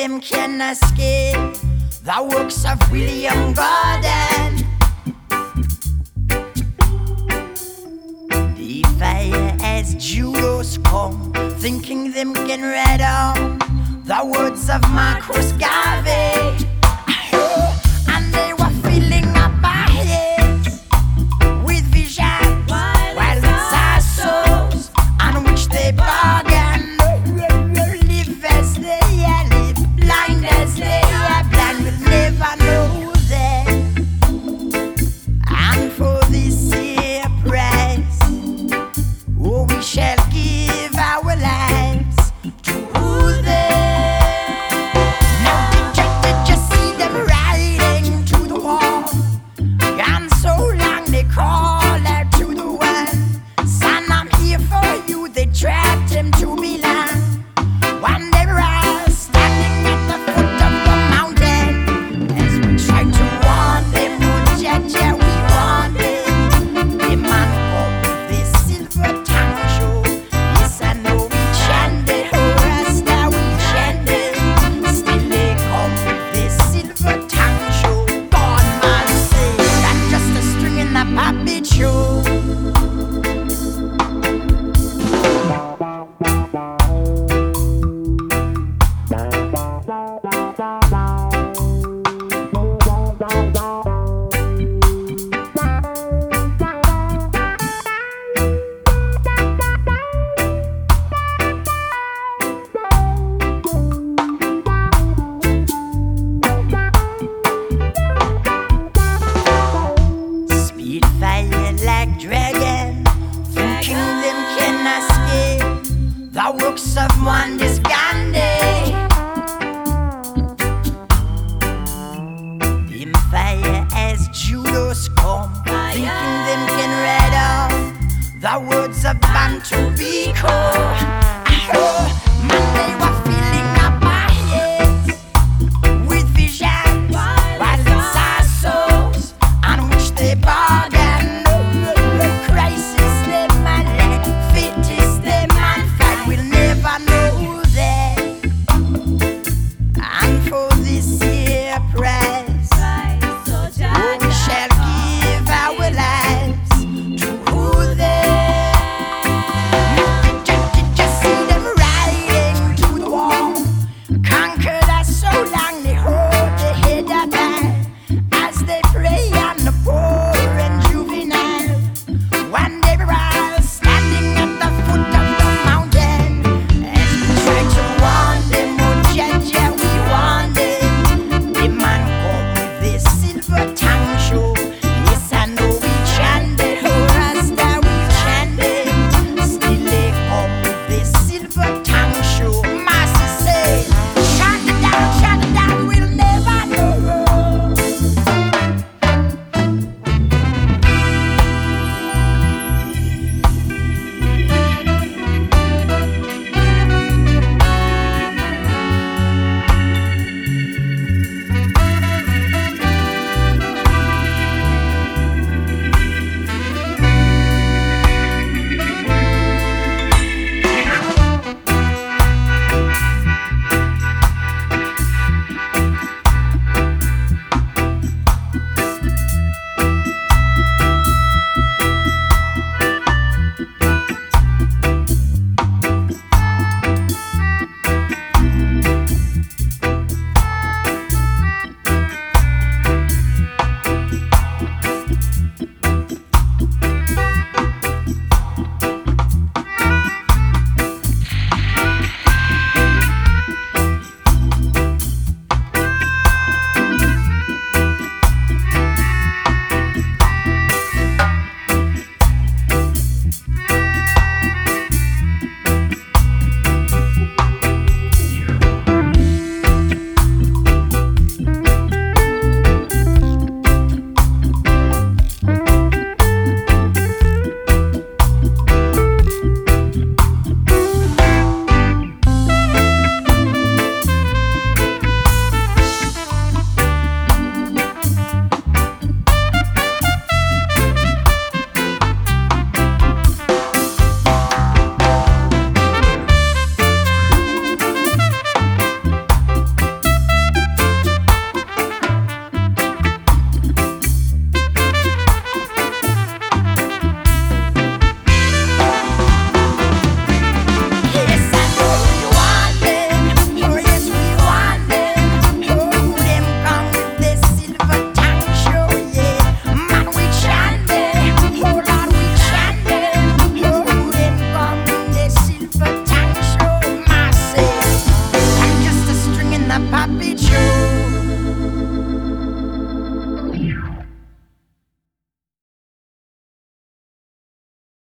them can escape the works of William Gordon. The fire as Judas come, thinking them can read on the words of Marcus Garvey. And they were filling up our heads with visions, while it's our souls on which they bargain. Live as they live, blind as they are blind, will never know them. And for this here price, oh, we shall give our lives to them. Now dejected, just a Papi Joe.